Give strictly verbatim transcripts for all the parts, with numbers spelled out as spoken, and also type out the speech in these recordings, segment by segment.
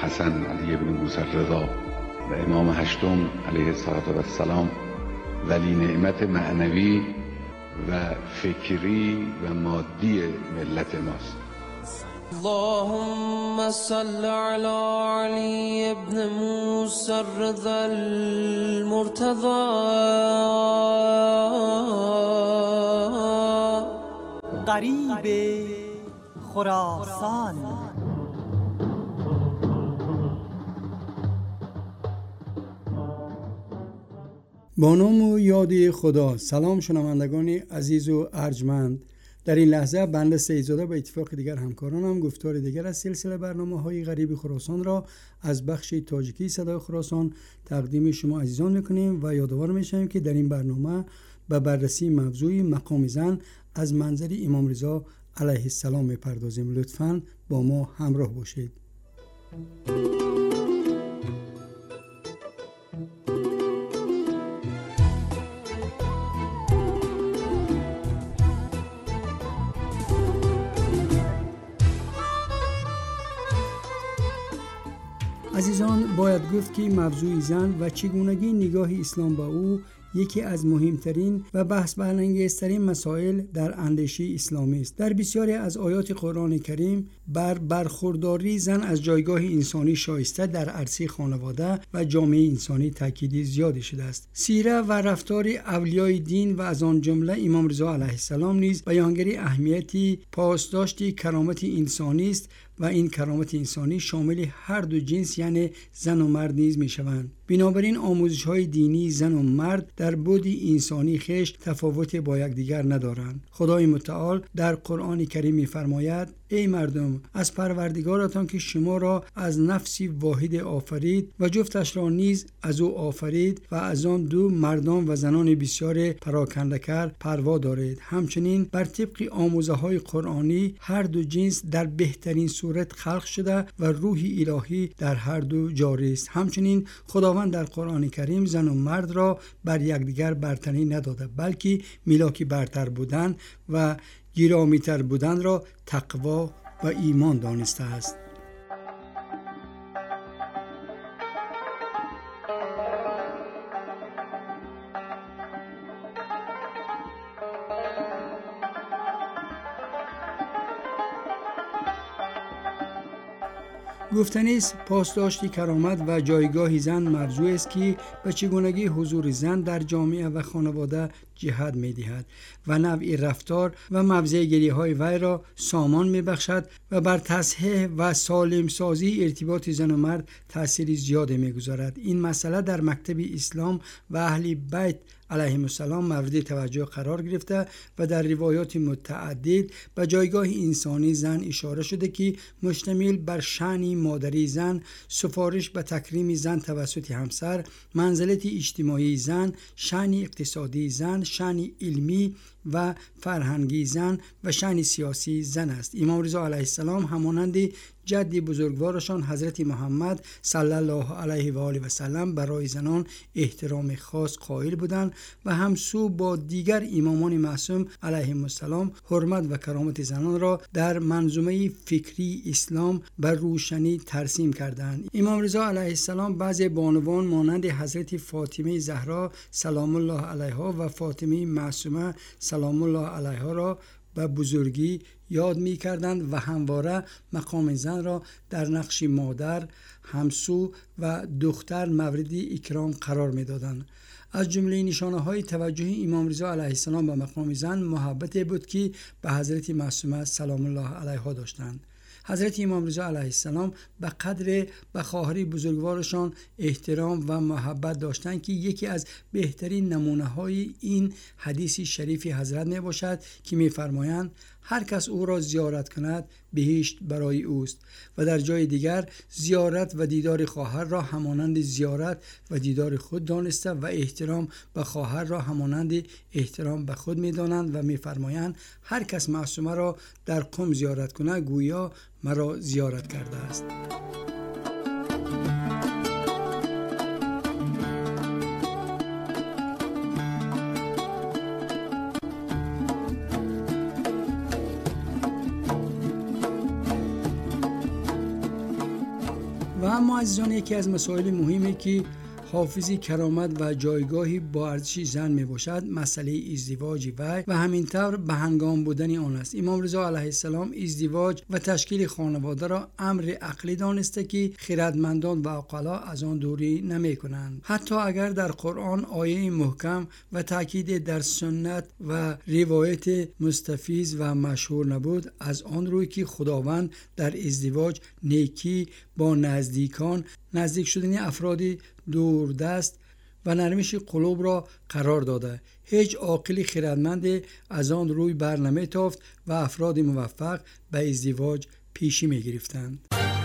حسن علی ابن موسی رضا و امام هشتم علیه السلام ولی نعمت معنوی و فکری و مادی ملت ماست. اللهم صل على علی ابن موسی الرضا المرتضى غریب خراسان. با نام و یاد خدا. سلام شنوندگان عزیز و ارجمند. در این لحظه بنده سیدزاده به اتفاق دیگر همکارانم گفتار دیگر از سلسله برنامه‌های غریب خراسان را از بخش تاجیکی صدای خراسان تقدیم شما عزیزان می‌کنیم و یادآور می‌شویم که در این برنامه به بررسی موضوع مقام زن از منظر امام رضا علیه السلام می‌پردازیم. لطفاً با ما همراه باشید. عزیزان، باید گفت که موضوع زن و چگونگی نگاه اسلام به او یکی از مهمترین و بحث برانگیزترین مسائل در اندیشه اسلامی است. در بسیاری از آیات قرآن کریم بر برخورداری زن از جایگاه انسانی شایسته در عرصه خانواده و جامعه انسانی تاکید زیادی شده است. سیره و رفتار اولیای دین و از آن جمله امام رضا علیه السلام نیز بیانگر اهمیتی پاسداشت کرامت انسانی است و این کرامت انسانی شامل هر دو جنس یعنی زن و مرد نیز می شوند. بنابراین آموزش های دینی زن و مرد در بعد انسانی خیش تفاوت با یکدیگر ندارند. خدای متعال در قرآن کریم می فرماید: ای مردم، از پروردگارتان که شما را از نفسی واحد آفرید و جفتش را نیز از او آفرید و از آن دو مردان و زنان بسیار پراکنده کرد پروا دارید. همچنین بر طبق آموزه های قرآنی هر دو جنس در بهترین صورت خلق شده و روح الهی در هر دو جاری است. همچنین خداوند در قرآن کریم زن و مرد را بر یکدیگر برتری نداده، بلکه ملاک برتر بودن و گرامی‌تر بودن را تقوا و ایمان دانسته است. گفتنی است پاسداشت کرامت و جایگاه زن موضوع است که به چگونگی حضور زن در جامعه و خانواده جهت می دهد و نوع رفتار و موضع‌گیری های وی را سامان می بخشد و بر تصحیح و سالم سازی ارتباط زن و مرد تأثیر زیادی می گذارد. این مسئله در مکتب اسلام و اهل بیت علیهم السلام مورد توجه قرار گرفته و در روایات متعدد به جایگاه انسانی زن اشاره شده که مشتمل بر شأن مادری زن، سفارش به تکریم زن توسط همسر، منزلت اجتماعی زن، شأن اقتصادی زن، شأن علمی و فرهنگی زن و شأن سیاسی زن است. امام رضا علیه السلام همانند جد بزرگوارشان حضرت محمد صلی الله علیه و آله و سلم برای زنان احترام خاص قائل بودند و همسو با دیگر امامان معصوم علیهم السلام حرمت و کرامت زنان را در منظومه فکری اسلام بر روشنی ترسیم کردند. امام رضا علیه السلام بعضی بانوان مانند حضرت فاطمه زهرا سلام الله علیها و فاطمه معصومه سلام الله علیها را به بزرگی یاد می کردند و همواره مقام زن را در نقش مادر، همسو و دختر مورد اکرام قرار می دادند. از جمله نشانه های توجه امام رضا علیه السلام به مقام زن محبت بود که به حضرت معصومه سلام الله علیها داشتند. حضرت امام رضا علیه السلام به قدر به خواهر بزرگوارشان احترام و محبت داشتند که یکی از بهترین نمونه های این حدیث شریف حضرت می باشد که می فرمایند هر کس او را زیارت کند بهشت برای اوست و در جای دیگر زیارت و دیدار خواهر را همانند زیارت و دیدار خود دانسته و احترام به خواهر را همانند احترام به خود می دانند و می فرمایند هر کس معصومه را در قم زیارت کند گویا مرا زیارت کرده است. اما عزیزان، یکی از مسائل مهمی که حافظی کرامت و جایگاهی با ارزش زن می باشد مسئله ازدواج وی و همینطور به هنگام بودن آن است. امام رضا علیه السلام ازدواج و تشکیل خانواده را امر عقلی دانسته که خردمندان و عقلا از آن دوری نمی کنند. حتی اگر در قرآن آیه محکم و تاکید در سنت و روایت مستفیض و مشهور نبود، از آن روی که خداوند در ازدواج نیکی با نزدیکان، نزدیک شدن افرادی دوردست و نرمش قلوب را قرار داده، هیچ عاقل خردمند از آن روی بر نمیتافت و افراد موفق به ازدواج پیشی می گرفتند.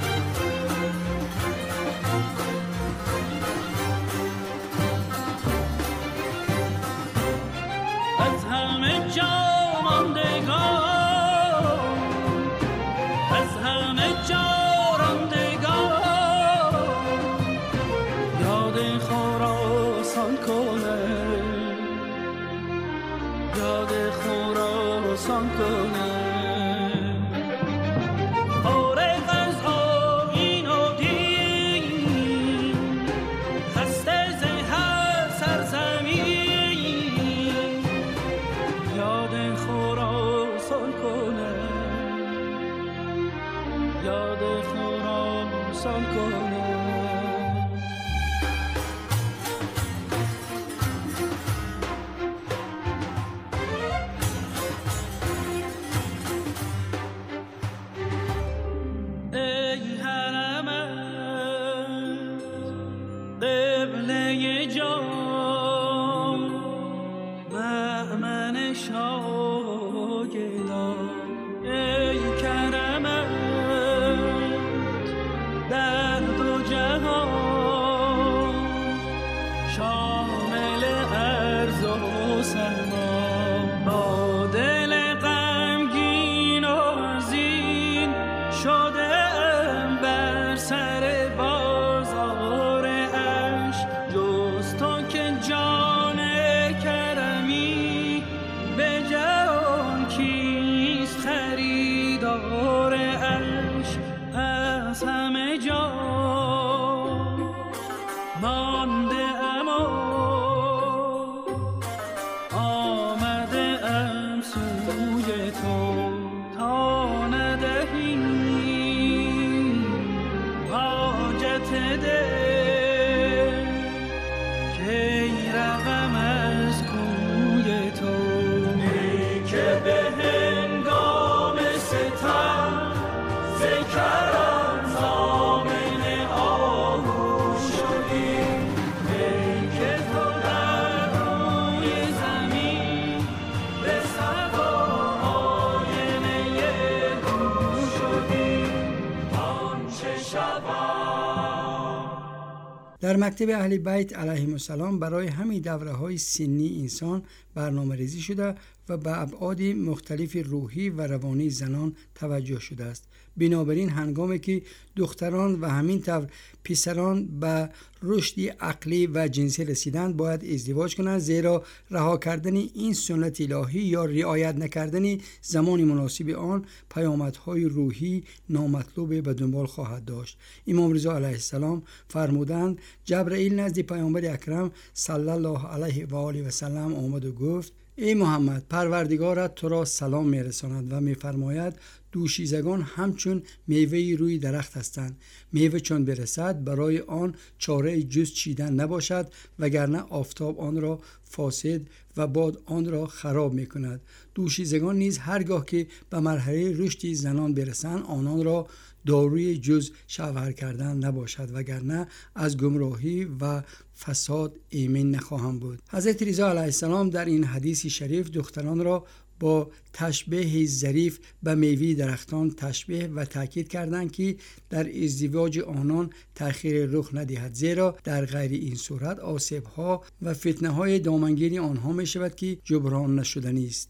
در مکتب اهل بیت علیهم السلام برای همین دوره های سنی انسان برنامه ریزی شده و به ابعاد مختلف روحی و روانی زنان توجه شده است. بنابراین هنگامی که دختران و همین طور پسران به رشد عقلی و جنسی رسیدند باید ازدواج کنند، زیرا رها کردن این سنت الهی یا رعایت نکردن زمان مناسب آن پیامدهای روحی نامطلوب به دنبال خواهد داشت. امام رضا علیه السلام فرمودند جبرئیل نزد پیامبر اکرم صلی الله علیه و آله و سلم آمد و گفت: ای محمد، پروردگارت تو را سلام میرساند و میفرماید دوشیزگان همچون میوه روی درخت هستند، میوه چون برسد برای آن چاره جز چیدن نباشد، وگرنه آفتاب آن را فاسد و باد آن را خراب میکند. دوشیزگان نیز هرگاه که به مرحله رشد زنان برسند آنان را داروی جز شوهر کردن نباشد، وگرنه از گمراهی و فساد ایمن نخواهم بود. حضرت رضا علیه السلام در این حدیث شریف دختران را با تشبیه ظریف به میوه درختان تشبیه و تاکید کردند که در ازدواج آنان تأخیر رخ ندهد، زیرا در غیر این صورت آسیب‌ها و فتنه‌های دامنگیری آنها می شود که جبران نشدنی است.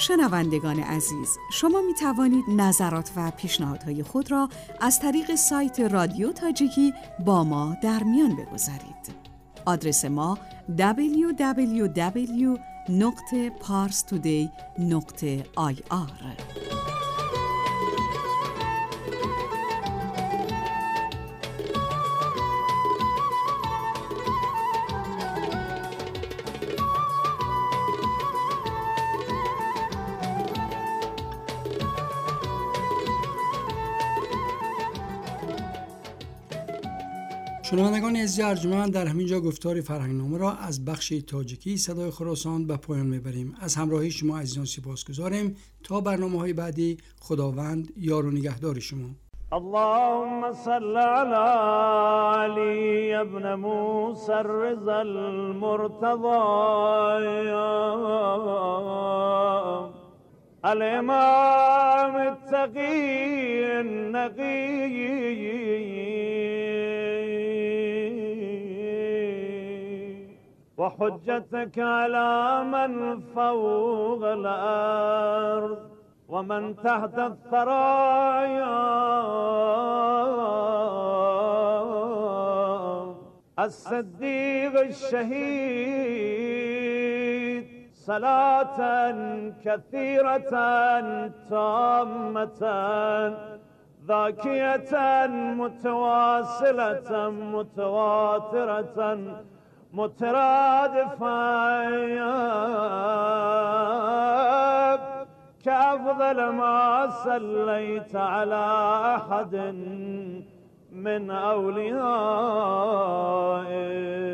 شنوندگان عزیز، شما می توانید نظرات و پیشنهادهای خود را از طریق سایت رادیو تاجیکی با ما در میان بگذارید. آدرس ما دبلیو دبلیو دبلیو نقطه پارس تودی نقطه آی آر. شنوندگان عزیز ارجمند، در همین جا گفتار فرهنگنامه را از بخش تاجیکی صدای خراسان به پایان میبریم. از همراهی شما عزیزان سپاسگزاریم. تا برنامه‌های بعدی، خداوند یار و نگهدار شما. اللهم صل على علي ابن موسى الرضا المرتضى الامام التقي النقي وحجتك على من فوق الأرض ومن تحت الثرايا الصديق الشهيد صلاة كثيرة تامة ذاكية متواصلة متواترة مترادفة كأفضل ما صليت على أحد من أوليائك